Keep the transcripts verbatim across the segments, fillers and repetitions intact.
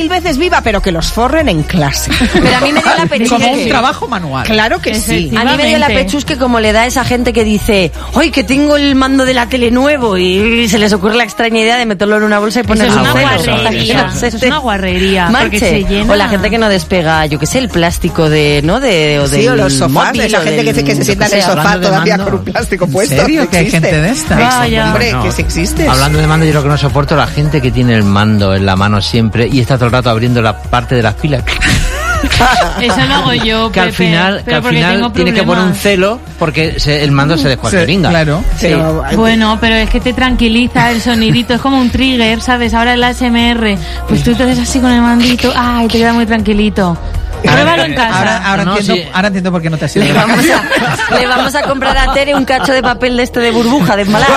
mil veces viva, pero que los forren en clase. Pero a mí me dio la pechusque. Como un trabajo manual. Claro que sí. A mí me dio la pechusque como le da a esa gente que dice, ¡ay, que tengo el mando de la tele nuevo! Y se les ocurre la extraña idea de meterlo en una bolsa y ponerlo en un una celo. guarrería. Eso es una guarrería. Porque se llena. O la gente que no despega, yo qué sé, el plástico de, ¿no? De, o sí, o los sofás, móvil, esa gente del, que, que se sienta en el sofá todavía con un plástico puesto. ¿En serio? ¿Que hay gente de esta? Vaya. Hombre, No, que si existe. Hablando de mando, yo lo que no soporto la gente que tiene el mando en la mano siempre y está todo el rato abriendo la parte de las pilas. Eso lo hago yo, que al Pepe, final, que al final tiene que poner un celo porque se, el mando se descuarteringa. Claro. Sí. Pero, bueno, pero es que te tranquiliza el sonidito, es como un trigger, ¿sabes? Ahora el A S M R, pues tú te haces así con el mandito, ay, te queda muy tranquilito. Pruébalo en casa. Ahora, ahora, No, entiendo, sí. ahora entiendo por qué no te has ido. Le vamos, a, le vamos a comprar a Tere un cacho de papel de este de burbuja, de embalar.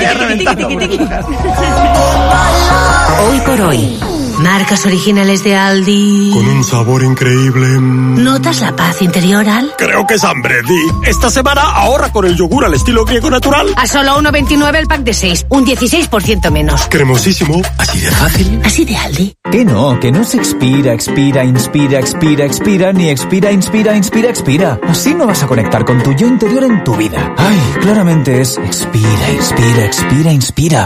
Hoy por hoy. Marcas originales de Aldi. Con un sabor increíble. ¿Notas la paz interior, Al? Creo que es hambre, Di. Esta semana ahorra con el yogur al estilo griego natural. A solo uno veintinueve el pack de seis. Un dieciséis por ciento menos. Cremosísimo. Así de fácil. Así de Aldi. Que no, que no se expira, expira, inspira, expira, expira, ni expira, inspira, inspira, expira. Así no vas a conectar con tu yo interior en tu vida. Ay, claramente es expira, inspira, expira, inspira.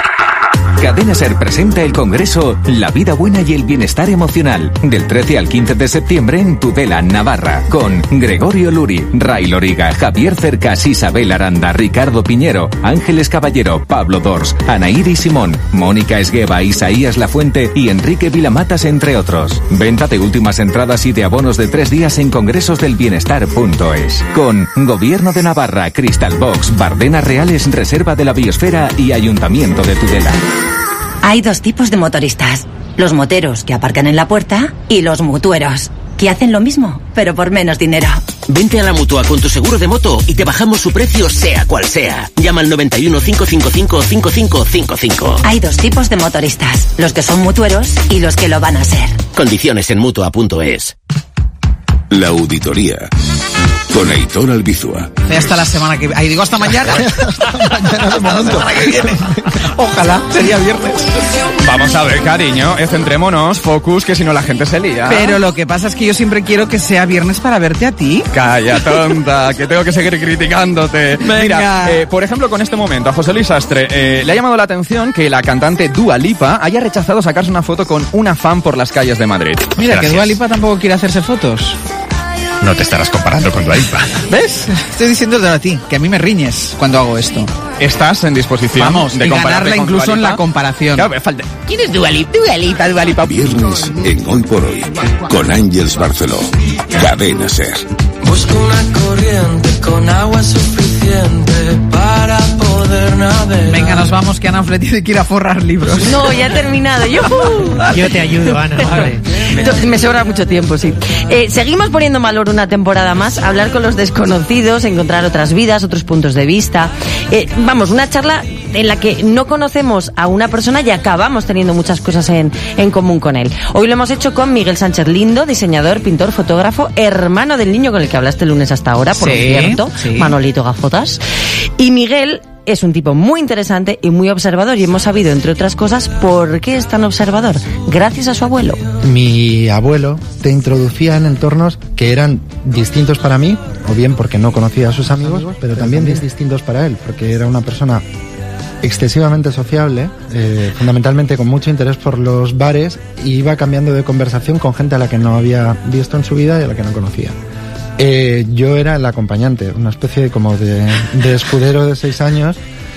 Cadena Ser presenta el congreso La Vida Buena y el Bienestar Emocional del trece al quince de septiembre en Tudela, Navarra, con Gregorio Luri, Ray Loriga, Javier Cercas, Isabel Aranda, Ricardo Piñero, Ángeles Caballero, Pablo Dors, Anaíri Simón, Mónica Esgueva, Isaías Lafuente y Enrique Vilamatas, entre otros. Venta de últimas entradas y de abonos de tres días en congresosdelbienestar punto es. Con Gobierno de Navarra, Crystal Box, Bardenas Reales, Reserva de la Biosfera y Ayuntamiento de Tudela. Hay dos tipos de motoristas. Los moteros que aparcan en la puerta y los mutueros, que hacen lo mismo, pero por menos dinero. Vente a la Mutua con tu seguro de moto y te bajamos su precio sea cual sea. Llama al noventa y uno, cinco cinco cinco, cinco cinco cinco cinco. Hay dos tipos de motoristas. Los que son mutueros y los que lo van a ser. Condiciones en Mutua punto es. La auditoría. Con Aitor Albizua. Hasta la semana que viene. Ahí digo hasta mañana. Hasta mañana de momento. La semana que viene. Ojalá, sería viernes. Vamos a ver, cariño, centrémonos, focus, que si no la gente se lía. Pero lo que pasa es que yo siempre quiero que sea viernes para verte a ti. Calla, tonta, que tengo que seguir criticándote. Venga. Mira, eh, por ejemplo, con este momento, a José Luis Sastre eh, le ha llamado la atención que la cantante Dua Lipa haya rechazado sacarse una foto con una fan por las calles de Madrid. Mira, Gracias. que Dua Lipa tampoco quiere hacerse fotos. No te estarás comparando con Dua Lipa. ¿Ves? Estoy diciéndote a ti, que a mí me riñes cuando hago esto. ¿Estás en disposición Vamos, de y compararle ganarla con incluso Dua en Lipa? la comparación. Claro, me falta. ¿Quién es Dua Lipa? Dua Lipa, Dua Lipa. Viernes en Hoy por Hoy. Con Ángeles Barceló. Cadena Ser. Busco una corriente con agua suficiente para poder navegar. Venga, nos vamos, que Ana Fle tiene que ir a forrar libros. No, ya he terminado. ¡Yujú! Yo te ayudo, Ana, vale. Me sobra mucho tiempo, sí. Eh, seguimos poniendo en valor una temporada más, hablar con los desconocidos, encontrar otras vidas, otros puntos de vista. Eh, vamos, una charla en la que no conocemos a una persona y acabamos teniendo muchas cosas en, en común con él. Hoy lo hemos hecho con Miguel Sánchez Lindo, diseñador, pintor, fotógrafo, hermano del niño con el que hablaste el lunes hasta ahora, por Sí, cierto, sí. Manolito Gafotas. Y Miguel es un tipo muy interesante y muy observador, y hemos sabido, entre otras cosas, por qué es tan observador, gracias a su abuelo. Mi abuelo te introducía en entornos que eran distintos para mí, o bien porque no conocía a sus amigos, pero también distintos para él, porque era una persona excesivamente sociable, eh, fundamentalmente con mucho interés por los bares, y iba cambiando de conversación con gente a la que no había visto en su vida y a la que no conocía. Eh, yo era el acompañante, una especie de, como de, de escudero de seis años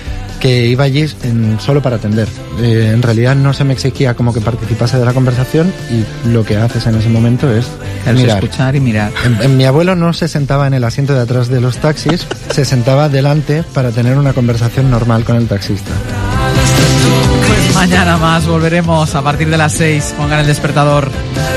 que iba allí en, solo para atender. Eh, en realidad no se me exigía como que participase de la conversación, y lo que haces en ese momento es Es mirar. escuchar y mirar. En, en, mi abuelo no se sentaba en el asiento de atrás de los taxis, se sentaba delante para tener una conversación normal con el taxista. Pues mañana más volveremos a partir de las seis. Pongan el despertador.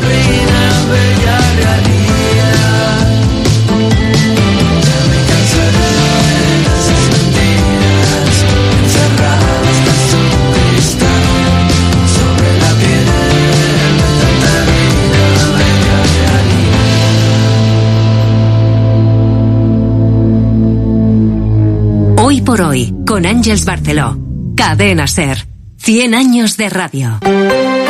Hoy por hoy, con Ángeles Barceló. Cadena Ser. cien años de radio.